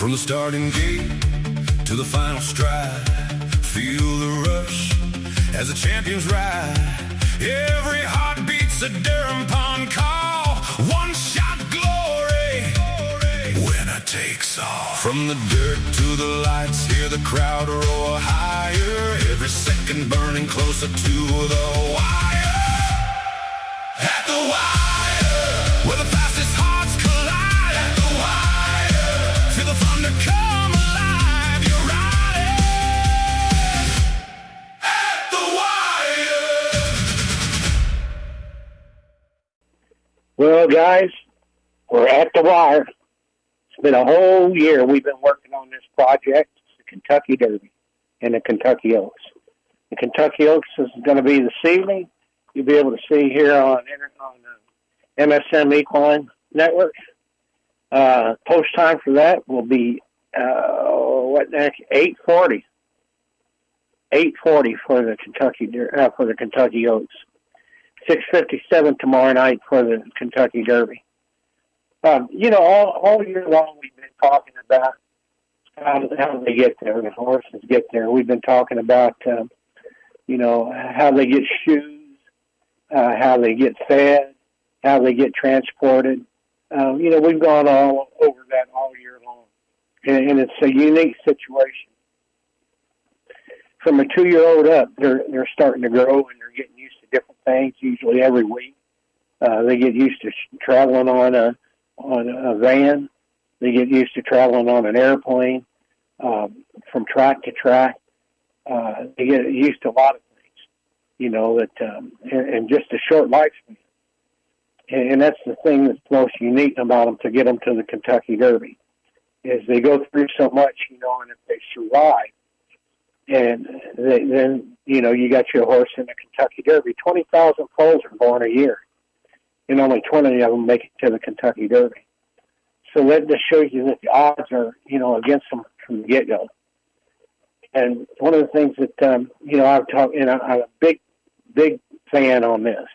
From the starting gate to the final stride, feel the rush as the champions ride. Every heart beats a Durham Pond call. One shot glory, winner takes all. From the dirt to the lights, hear the crowd roar higher. Every second burning closer to the wire. At the wire, where the fastest hearts collide. At the wire, feel the thunder come alive. You're riding at the wire. Well, guys, we're at the wire. It's been a whole year we've been working on this project. It's the Kentucky Derby and the Kentucky Oaks. The Kentucky Oaks is going to be this evening. You'll be able to see here on MSM Equine Network. Post time for that will be, 8:40. 8:40 for the Kentucky Oaks. 6:57 tomorrow night for the Kentucky Derby. All year long we've been talking about how they get there, the horses get there. We've been talking about, how they get shoes, how they get fed, how they get transported. We've gone all over that all year long. And it's a unique situation. From a 2-year-old up, they're starting to grow and they're getting used to different things, usually every week. They get used to traveling on a van. They get used to traveling on an airplane, from track to track. They get used to a lot of things, and just a short lifespan. And that's the thing that's most unique about them to get them to the Kentucky Derby, is they go through so much, and if they survive, and then you got your horse in the Kentucky Derby. 20,000 foals are born a year, and only 20 of them make it to the Kentucky Derby. So that just shows you that the odds are, against them from the get-go. And one of the things that, I've talked, and I'm a big fan on this.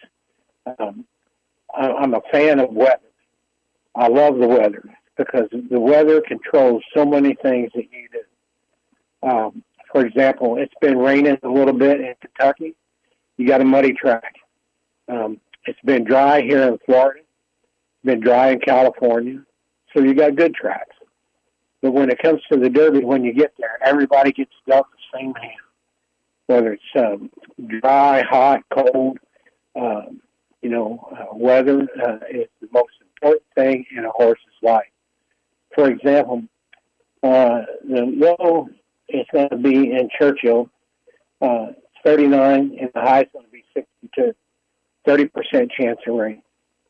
I'm a fan of weather. I love the weather because the weather controls so many things that you do. For example, it's been raining a little bit in Kentucky. You got a muddy track. It's been dry here in Florida. It's been dry in California. So you got good tracks. But when it comes to the Derby, when you get there, everybody gets dealt the same hand. Whether it's dry, hot, cold, weather is the most important thing in a horse's life. For example, the low is going to be in Churchill, 39, and the high is going to be 62, 30% chance of rain.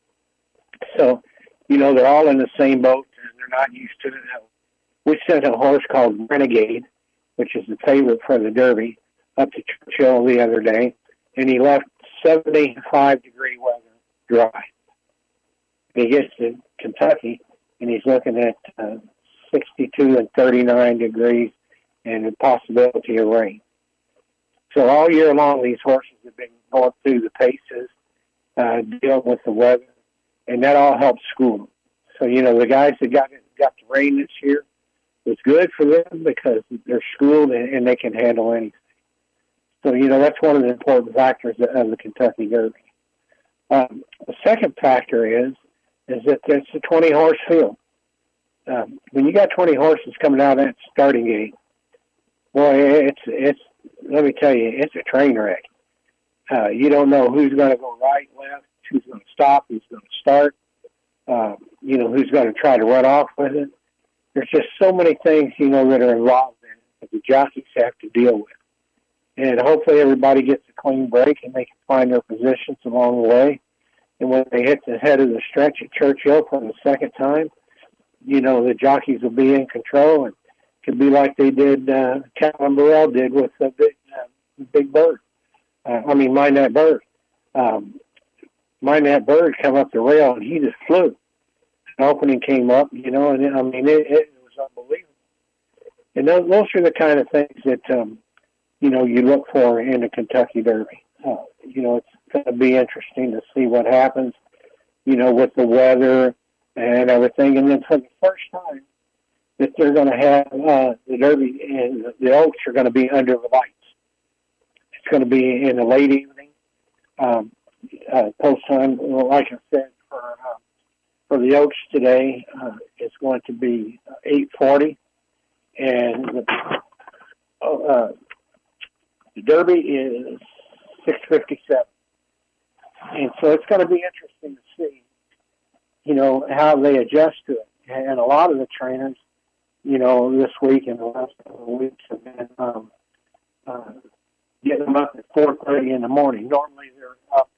So, they're all in the same boat, and they're not used to it. We sent a horse called Renegade, which is the favorite for the Derby, up to Churchill the other day, and he left 75-degree weather dry. He gets to Kentucky, and he's looking at 62 and 39 degrees and the possibility of rain. So all year long, these horses have been going through the paces, dealing with the weather, and that all helps school them. So, the guys that got the rain this year, it's good for them because they're schooled and they can handle anything. So, that's one of the important factors of the Kentucky Derby. The second factor is that it's a 20-horse field. When you got 20 horses coming out of that starting gate, boy, it's let me tell you, it's a train wreck. You don't know who's going to go right, left, who's going to stop, who's going to start, who's going to try to run off with it. There's just so many things, that are involved in it that the jockeys have to deal with. And hopefully everybody gets a clean break and they can find their positions along the way. And when they hit the head of the stretch at Churchill for the second time, the jockeys will be in control, and it could be like they did, Calvin Burrell did with the Big Bird. Mind That Bird. Mind That Bird come up the rail, and he just flew. The opening came up, and it was unbelievable. And those are the kind of things that, you look for in the Kentucky Derby. It's going to be interesting to see what happens, with the weather and everything. And then for the first time, that they're going to have the Derby and the Oaks are going to be under the lights. It's going to be in the late evening, post time. Like I said, for the Oaks today, it's going to be 8:40, and the Derby is 6:57. And so it's going to be interesting to see, how they adjust to it. And a lot of the trainers, this week and the last couple of weeks have been getting them up at 4:30 in the morning. Normally they're up,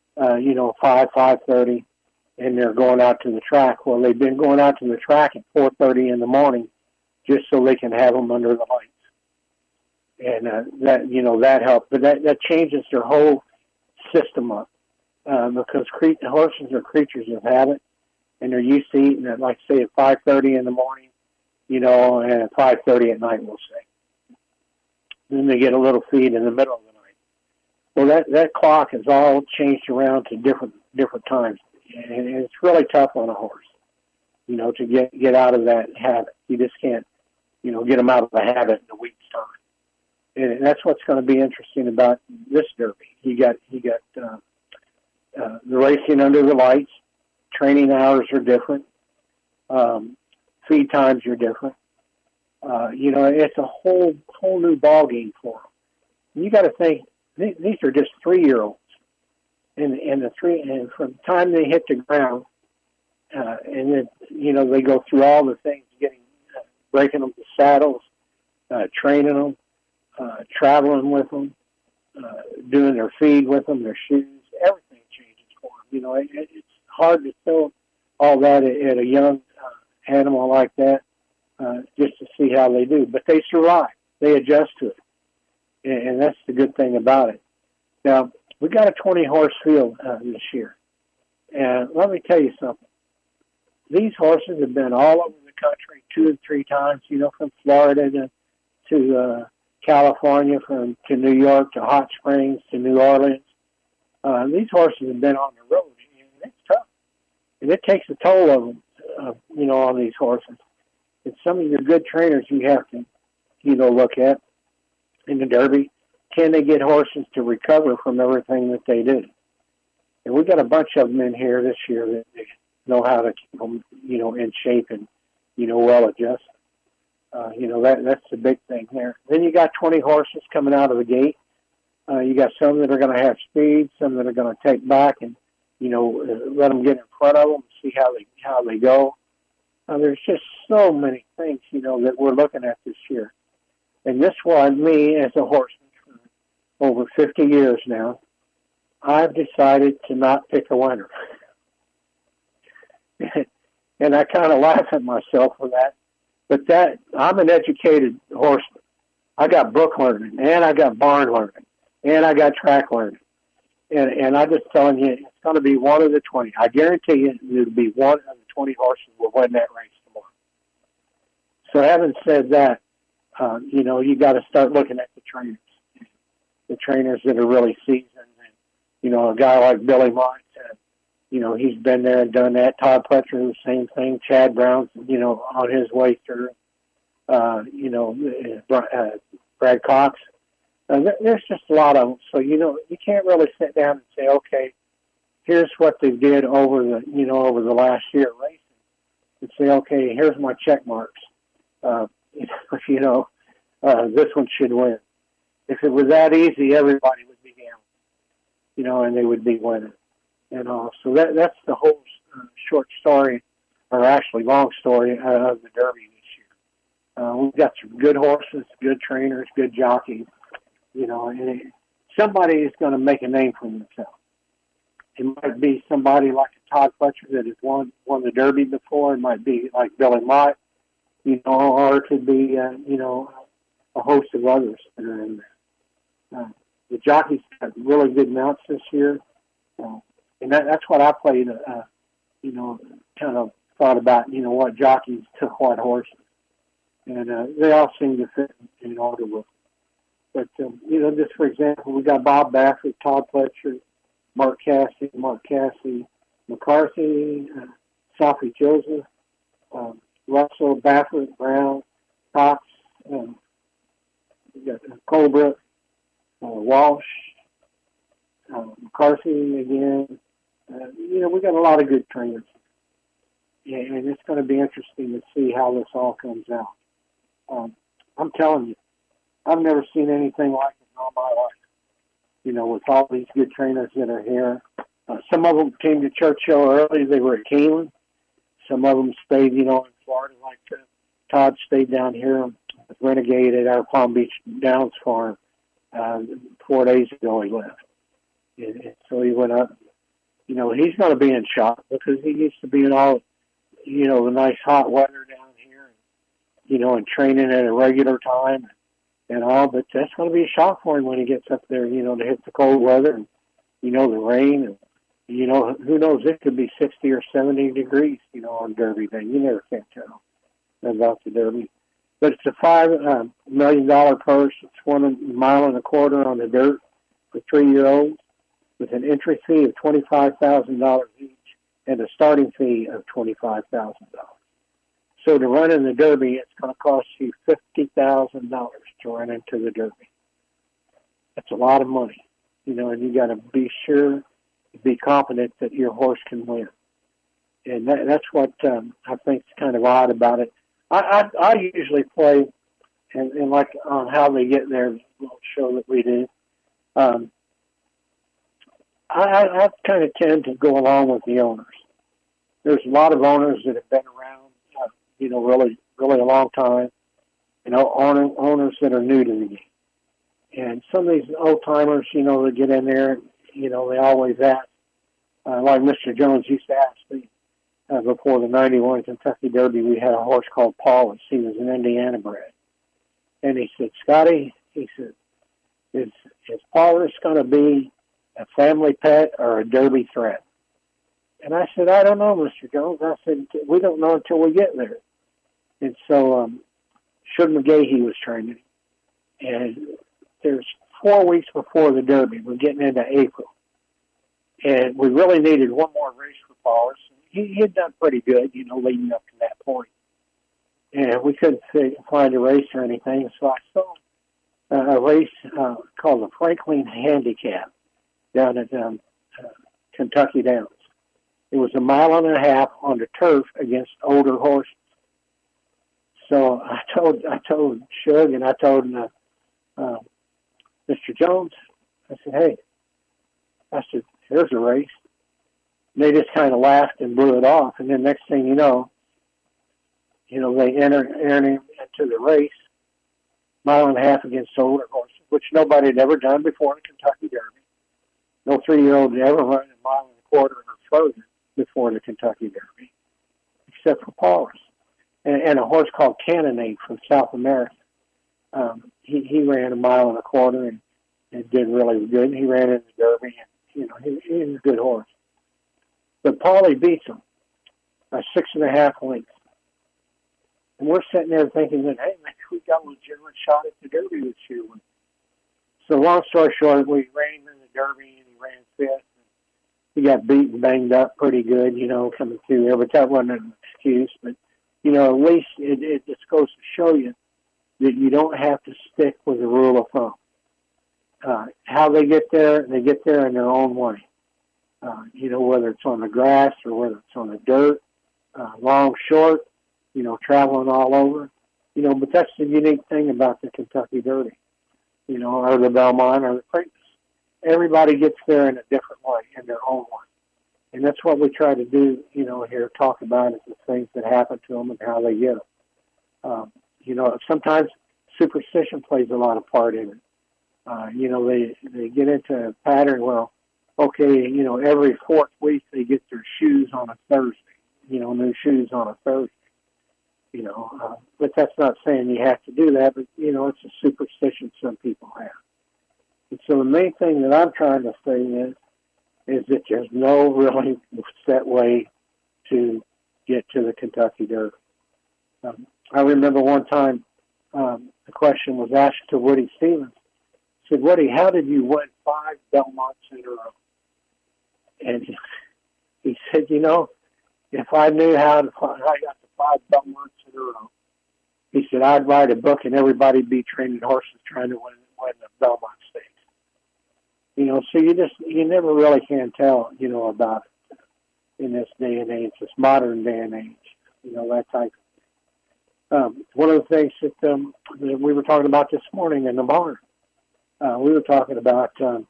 5:30, and they're going out to the track. Well, they've been going out to the track at 4:30 in the morning just so they can have them under the lights. And that helps. But that changes their whole system up. Because horses are creatures of habit, and they're used to eating at, like, say, at 5:30 in the morning, and at 5:30 at night, we'll say. Then they get a little feed in the middle of the night. Well, that clock is all changed around to different times, and it's really tough on a horse, to get out of that habit. You just can't, get them out of the habit in a week's time. And that's what's going to be interesting about this Derby. You got the racing under the lights. Training hours are different. Feed times are different. It's a whole new ball game for them. You got to think these are just 3-year-olds, and from the time they hit the ground, and then they go through all the things, breaking them to saddles, training them, traveling with them, doing their feed with them, their shoes, everything changes for them. It's hard to tell all that at a young animal like that, just to see how they do. But they survive. They adjust to it. And that's the good thing about it. Now, we got a 20-horse field this year. And let me tell you something. These horses have been all over the country 2 and 3 times, from Florida to California, to New York, to Hot Springs, to New Orleans. These horses have been on the road, and it's tough. And it takes a toll of them, on these horses. And some of your good trainers you have to, look at in the Derby. Can they get horses to recover from everything that they do? And we've got a bunch of them in here this year that know how to keep them, in shape and, well adjusted. That's the big thing there. Then you got 20 horses coming out of the gate. You got some that are going to have speed, some that are going to take back and, let them get in front of them, see how they go. There's just so many things, that we're looking at this year. And this one, me as a horseman for over 50 years now, I've decided to not pick a winner. And I kind of laugh at myself for that. But I'm an educated horseman. I got book learning, and I got barn learning, and I got track learning. And I'm just telling you, it's going to be one of the 20. I guarantee you it'll be one of the 20 horses will win that race tomorrow. So having said that, you got to start looking at the trainers that are really seasoned. And, a guy like Billy Mott, he's been there and done that. Todd Pletcher, the same thing. Chad Brown's, on his way through. Brad Cox. There's just a lot of them. So, you can't really sit down and say, okay, here's what they did over the last year racing. And say, okay, here's my check marks. This one should win. If it was that easy, everybody would be gambling, and they would be winning. And all. So that's the whole short story, or actually long story of the Derby this year. We've got some good horses, good trainers, good jockeys, and somebody is going to make a name for themselves. It might be somebody like a Todd Pletcher that has won the Derby before. It might be like Billy Mott, or it could be, a host of others that are in there. The jockeys got really good mounts this year. And that's what I played, kind of thought about, what jockeys took what horses. And they all seem to fit in order with them. But, just for example, we got Bob Baffert, Todd Pletcher, Mark Cassidy, McCarthy, Sophie Joseph, Russell, Baffert, Brown, Cox, we got Colbrook, Walsh, McCarthy again. We got a lot of good trainers. Yeah, and it's going to be interesting to see how this all comes out. I'm telling you, I've never seen anything like it in all my life. With all these good trainers that are here. Some of them came to Churchill early. They were at Keeneland. Some of them stayed, in Florida, like Todd stayed down here with Renegade at our Palm Beach Downs farm 4 days ago he left. And so he went up. He's going to be in shock because he used to be in all, the nice hot weather down here, and training at a regular time and all. But that's going to be a shock for him when he gets up there, to hit the cold weather and, the rain. And, who knows, it could be 60 or 70 degrees, on Derby Day. You never can tell about the Derby. But it's a $5 million purse. It's 1.25 miles on the dirt for 3-year-olds with an entry fee of $25,000 each and a starting fee of $25,000. So to run in the Derby, it's going to cost you $50,000 to run into the Derby. That's a lot of money, and you got to be sure, be confident that your horse can win. And that's what I think is kind of odd about it. I usually play, and like on how they get there, little show that we do. I kind of tend to go along with the owners. There's a lot of owners that have been around, really, really a long time. Owners that are new to the game. And some of these old timers, that get in there, they always ask, like Mr. Jones used to ask me before the 91 Kentucky Derby, we had a horse called Paulus. He was an Indiana bred. And he said, Scotty, he said, is Paulus going to be a family pet or a Derby threat? And I said, I don't know, Mr. Jones. I said, we don't know until we get there. And so Shug McGahee was training. And there's 4 weeks before the Derby. We're getting into April. And we really needed one more race for Paulus. He had done pretty good, leading up to that point. And we couldn't find a race or anything. So I saw a race called the Franklin Handicap down at Kentucky Downs. It was 1.5 miles on the turf against older horses. So I told Shug and I told Mr. Jones, I said, hey, here's a race. And they just kind of laughed and blew it off. And then next thing you know, they enter him into the race, 1.5 miles against older horses, which nobody had ever done before in the Kentucky Derby. No 3-year-old had ever run 1.25 miles or further before the Kentucky Derby, except for Paulus. And a horse called Cannonade from South America. He ran 1.25 miles and did really good. He ran in the Derby, and he was a good horse. But Paulie beats him by 6.5 lengths. And we're sitting there thinking that, hey, maybe we got a legitimate shot at the Derby this year. So long story short, we ran him in the Derby, and he ran fifth. He got beat and banged up pretty good, coming through there. But that wasn't an excuse. But, at least it just goes to show you that you don't have to stick with the rule of thumb. How they get there in their own way. Whether it's on the grass or whether it's on the dirt, long, short, traveling all over. But that's the unique thing about the Kentucky Derby, or the Belmont or the Preakness. Everybody gets there in a different way, in their own way. And that's what we try to do, here, talk about is the things that happen to them and how they get them. Sometimes superstition plays a lot of part in it. They get into a pattern, every fourth week they get their shoes on a Thursday, new shoes on a Thursday. But that's not saying you have to do that, but, it's a superstition some people have. And so the main thing that I'm trying to say is that there's no really set way to get to the Kentucky Derby. I remember one time the question was asked to Woody Stevens. I said, Woody, how did you win 5 Belmonts in a row? And he said, if I knew how I got the 5 Belmonts entrepreneurial. He said, I'd write a book and everybody be training horses trying to win the Belmont Stakes. So you never really can tell, about it in this day and age, this modern day and age, that type of thing. One of the things that we were talking about this morning in the barn, we were talking about the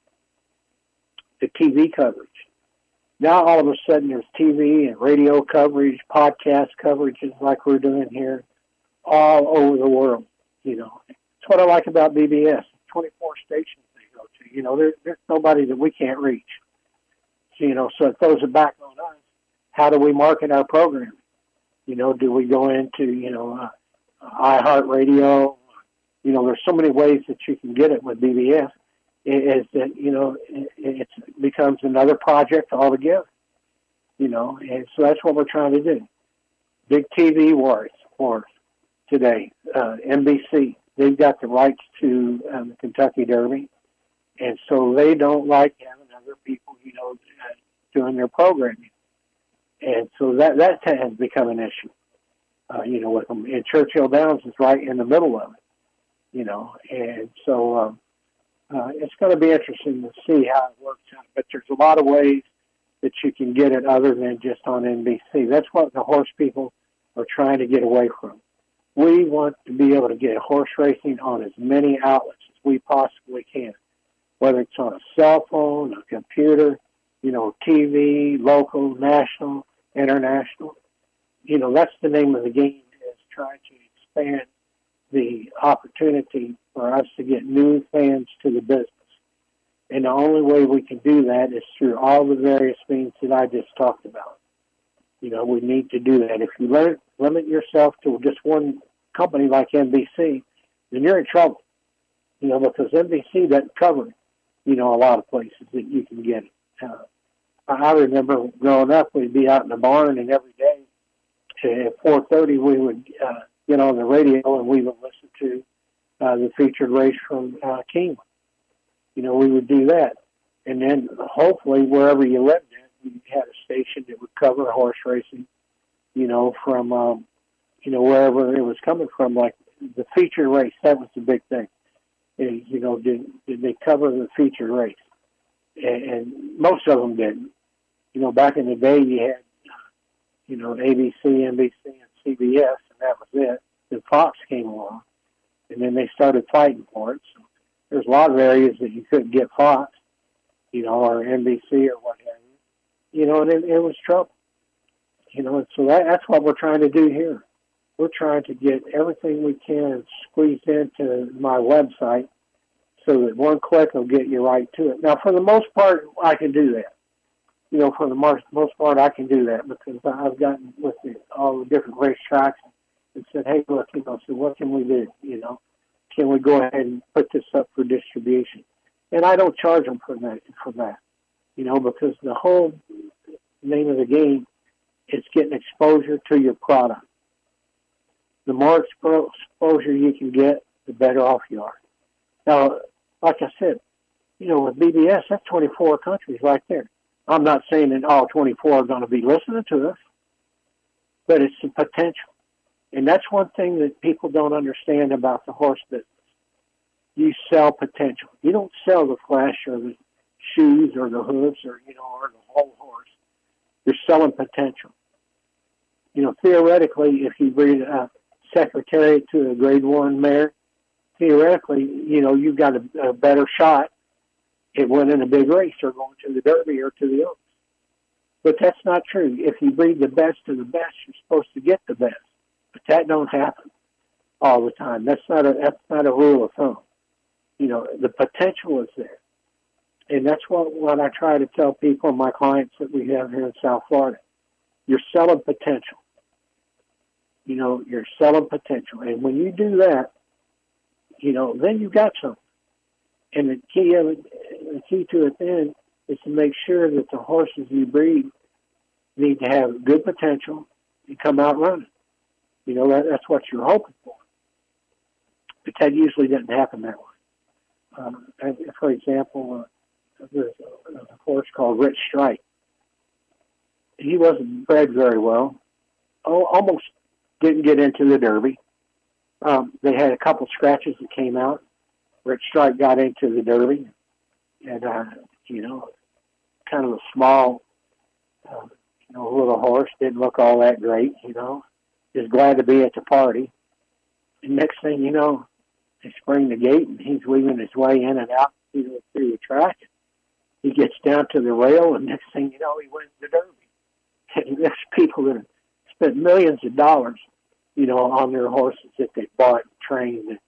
TV coverage. Now all of a sudden there's TV and radio coverage, podcast coverages like we're doing here all over the world. It's what I like about BBS. 24 stations they go to. There's nobody that we can't reach. So it throws it back on us. How do we market our programming? Do we go into, iHeartRadio? There's so many ways that you can get it with BBS. Is that, it becomes another project altogether. And so that's what we're trying to do. Big TV wars today. NBC, they've got the rights to the Kentucky Derby, and so they don't like having other people, doing their programming. And so that has become an issue, with them. And Churchill Downs is right in the middle of it, and so it's going to be interesting to see how it works out. But there's a lot of ways that you can get it other than just on NBC. That's what the horse people are trying to get away from. We want to be able to get horse racing on as many outlets as we possibly can, whether it's on a cell phone, a computer, TV, local, national, international. That's the name of the game, is trying to expand the opportunity for us to get new fans to the business. And the only way we can do that is through all the various means that I just talked about. We need to do that. If you limit yourself to just one company like NBC, then you're in trouble, because NBC doesn't cover, a lot of places that you can get it. I remember growing up, we'd be out in the barn, and every day at 4:30 we would get on the radio and we would listen to the featured race from Keeneland. We would do that. And then hopefully wherever you lived in, you had a station that would cover horse racing, from, wherever it was coming from, like the featured race. That was the big thing. Is, did they cover the featured race? And most of them didn't. Back in the day you had, ABC, NBC, and CBS, and that was it. Then Fox came along, and then they started fighting for it. So there's a lot of areas that you couldn't get Fox, or NBC or what have you. And it was trouble. And so that's what we're trying to do here. We're trying to get everything we can squeezed into my website so that one click will get you right to it. Now, for the most part, I can do that. For the most part, I can do that because I've gotten with all the different racetracks and said, hey, look, so what can we do? Can we go ahead and put this up for distribution? And I don't charge them for that, because the whole name of the game is getting exposure to your product. The more exposure you can get, the better off you are. Now, like I said, with BBS, that's 24 countries right there. I'm not saying that all 24 are going to be listening to us, but it's the potential. And that's one thing that people don't understand about the horse business. You sell potential. You don't sell the flesh or the shoes or the hooves or the whole horse. You're selling potential. Theoretically, if you breed a Secretariat to a Grade 1 mare, theoretically, you've got a better shot at winning a big race or going to the Derby or to the Oaks. But that's not true. If you breed the best of the best, you're supposed to get the best. But that don't happen all the time. That's not a rule of thumb. The potential is there. And that's what I try to tell people, my clients that we have here in South Florida. You're selling potential. You're selling potential. And when you do that, then you've got something. And the key to it then is to make sure that the horses you breed need to have good potential and come out running. That's what you're hoping for. But that usually doesn't happen that way. For example, there's a horse called Rich Strike. He wasn't bred very well. Almost didn't get into the Derby. They had a couple scratches that came out. Rich Strike got into the Derby, and kind of a small, little horse, didn't look all that great. Just glad to be at the party. And next thing you know, they spring the gate, and he's weaving his way in and out through the track. He gets down to the rail, and next thing you know, he wins the Derby. And there's people that have spent millions of dollars, on their horses that they bought and trained, and,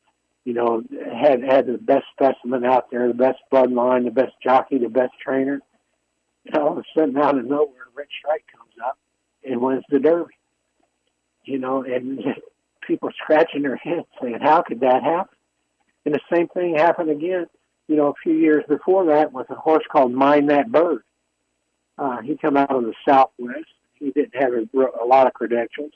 had the best specimen out there, the best bloodline, the best jockey, the best trainer. And all of a sudden, out of nowhere, Rich Strike comes up and wins the Derby. And people scratching their heads saying, how could that happen? And the same thing happened again, a few years before that with a horse called Mind That Bird. He come out of the Southwest. He didn't have a lot of credentials.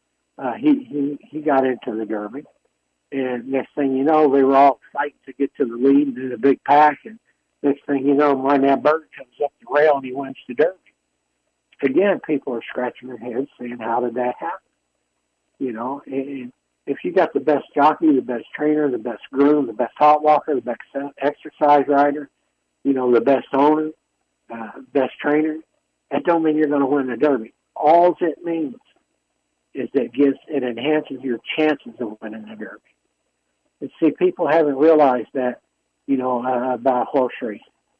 He got into the Derby. And next thing you know, they were all fighting to get to the lead and in a big pack. And next thing you know, Mind That Bird comes up the rail and he wins the Derby. Again, people are scratching their heads saying, how did that happen? And if you got the best jockey, the best trainer, the best groom, the best hot walker, the best exercise rider, the best owner, best trainer, that don't mean you're going to win the Derby. All it means is that it enhances your chances of winning the Derby. And see, people haven't realized that, about horse race.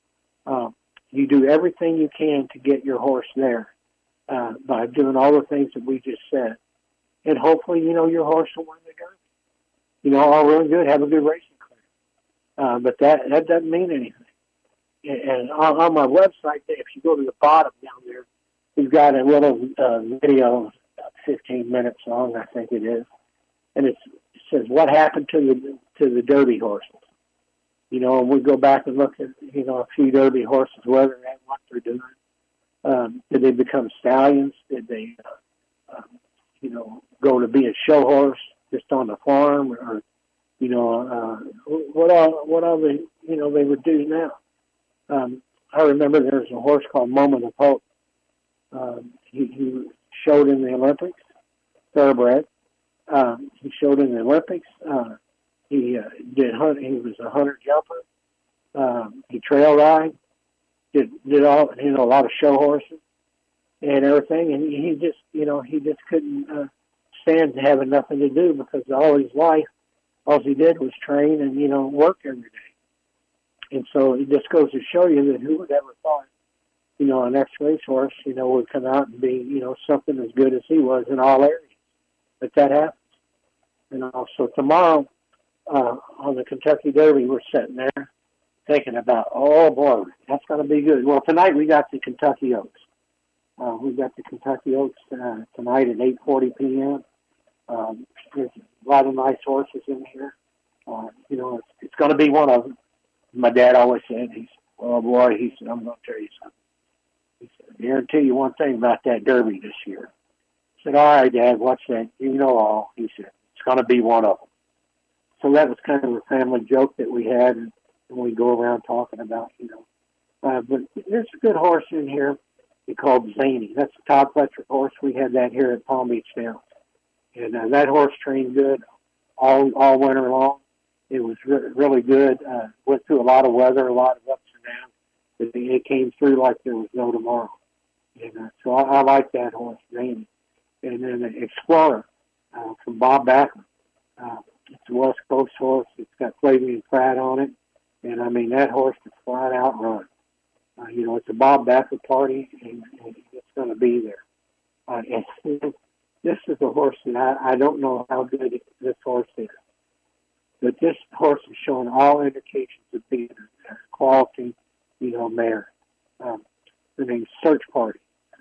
You do everything you can to get your horse there by doing all the things that we just said. And hopefully, your horse will win the Derby. All really good, have a good racing career. But that doesn't mean anything. And on my website, if you go to the bottom down there, we've got a little video, 15 minutes long, I think it is. And it says, what happened to the Derby horses? And we go back and look at, a few Derby horses, whether and what they're doing. Did they become stallions? Did they, go to be a show horse just on the farm? Or, what all they would do now? I remember there was a horse called Moment of Hope. He showed in the Olympics, thoroughbred. He showed in the Olympics. He was a hunter jumper. He trail ride. Did all a lot of show horses and everything. And he just couldn't stand having nothing to do because all his life, all he did was train and work every day. And so it just goes to show you that who would ever thought, an ex-race horse, would come out and be, something as good as he was in all areas. But that happens. And also tomorrow, on the Kentucky Derby, we're sitting there thinking about, oh boy, that's going to be good. Well, tonight we got the Kentucky Oaks. We've got the Kentucky Oaks tonight at 8:40 p.m. There's a lot of nice horses in here. It's going to be one of them. My dad always said, oh boy, I'm going to tell you something. He said, I guarantee you one thing about that Derby this year. I said, all right, Dad, what's that? You know all. He said, it's going to be one of them. So that was kind of a family joke that we had, and we go around talking about, But there's a good horse in here. He called Zany. That's a Todd Fletcher horse. We had that here at Palm Beach Downs. And that horse trained good all winter long. It was really good. Went through a lot of weather, a lot of ups and downs. But it came through like there was no tomorrow. And so I like that horse, Zany. And then the Explorer from Bob Backlund. It's a West Coast horse. It's got Flavian Pratt on it. And, that horse can flat out run. It's a Bob Backlund party, and it's going to be there. And this is a horse that I don't know how good this horse is. But this horse is showing all indications of being a quality, mare. Her name's Search Party.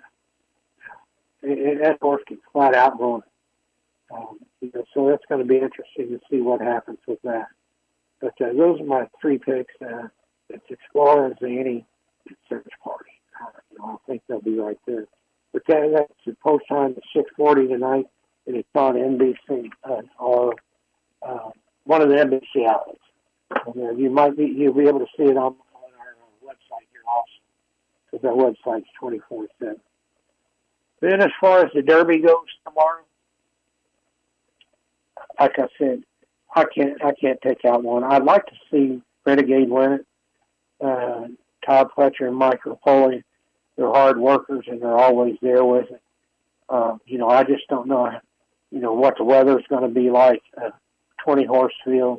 That horse can flat out run. So that's going to be interesting to see what happens with that. But those are my three picks. It's Explorer, Zany, and Search Party. I think they'll be right there. But that's the post time at 6:40 tonight, and it's on NBC or one of the NBC outlets. And you'll be able to see it on our website here also, because our website's 24/7. Then as far as the Derby goes tomorrow, like I said, I can't take out one. I'd like to see Renegade win it. Todd Fletcher and Mike Rapoli, they're hard workers and they're always there with it. I just don't know, what the weather's going to be like. 20-horse field.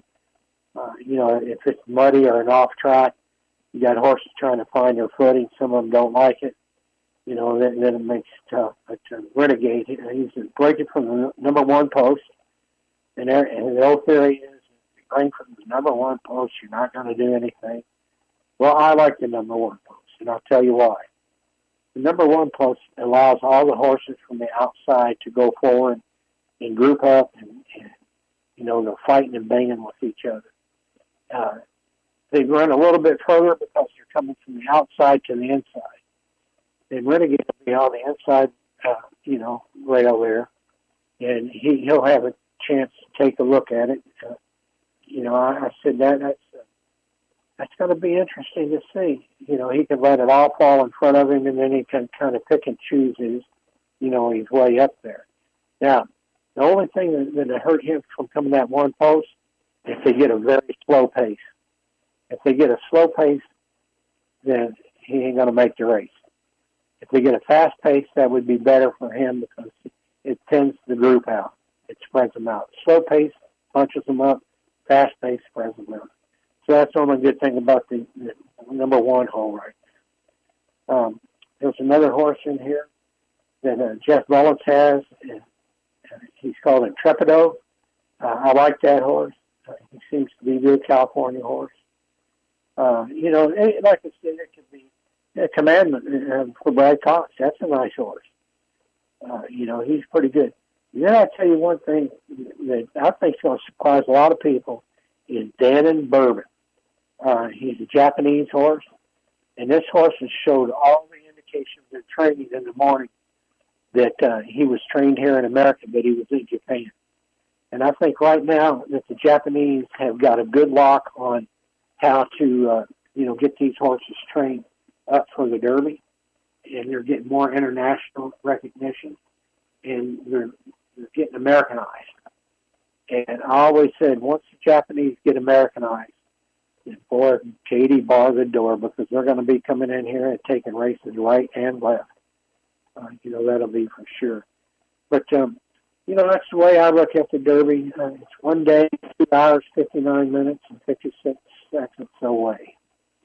If it's muddy or an off track, you got horses trying to find their footing. Some of them don't like it. Then it makes it tough. But Renegade, he's breaking from the number one post. And the old theory is, if you break from the number one post, you're not going to do anything. Well, I like the number one post, and I'll tell you why. The number one post allows all the horses from the outside to go forward and group up, and they're fighting and banging with each other. They run a little bit further because they're coming from the outside to the inside. And Renegade will be on the inside, rail there, and he'll have a chance to take a look at it. I said that's going to be interesting to see. He can let it all fall in front of him, and then he can kind of pick and choose his way up there. Now, the only thing that hurt him from coming that one post, if they get a very slow pace. If they get a slow pace, then he ain't going to make the race. If they get a fast pace, that would be better for him because it tends the group out. It spreads them out. Slow pace punches them up. Fast pace spreads them out. So that's the only good thing about the number one hole right now. There's another horse in here that Jeff Mullins has. He's called Intrepido. I like that horse. He seems to be a good California horse. Like I said, it could be a commandment for Brad Cox. That's a nice horse. He's pretty good. Then I'll tell you one thing that I think is going to surprise a lot of people is Dannon Bourbon. He's a Japanese horse, and this horse has showed all the indications in training in the morning that he was trained here in America, but he was in Japan. And I think right now that the Japanese have got a good lock on how to, get these horses trained up for the Derby, and they're getting more international recognition, and they're getting Americanized. And I always said, once the Japanese get Americanized, boy, Katie, bar the door, because they're going to be coming in here and taking races right and left. That'll be for sure. But, that's the way I look at the Derby. It's one day, 2 hours, 59 minutes, and 56 seconds away.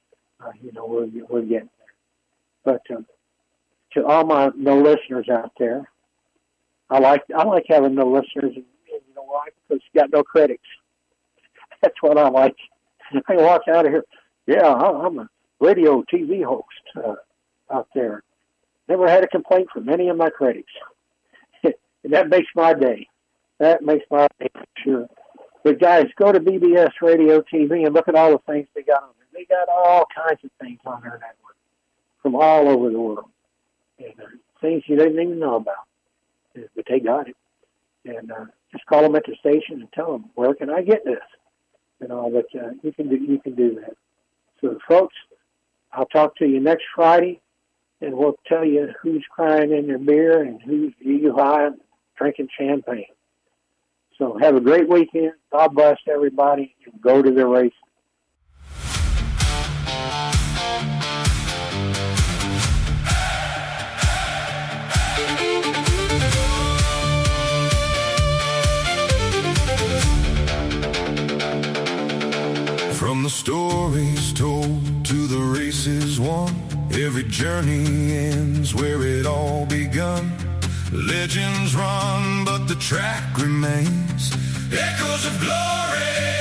We're getting there. But to all my no listeners out there, I like having no listeners. And you know why? Because you got no critics. That's what I like. I can walk out of here. Yeah, I'm a radio TV host out there. Never had a complaint from any of my critics. And that makes my day. That makes my day for sure. But guys, go to BBS Radio TV and look at all the things they got on there. They got all kinds of things on their network from all over the world. And things you didn't even know about. But they got it. And just call them at the station and tell them, where can I get this? But you can do that. So, folks, I'll talk to you next Friday, and we'll tell you who's crying in their beer and who's eagle high drinking champagne. So have a great weekend. God bless everybody, and go to the races. From the stories told to the races won, every journey ends where it all begun. Legends run, but the track remains. Echoes of glory.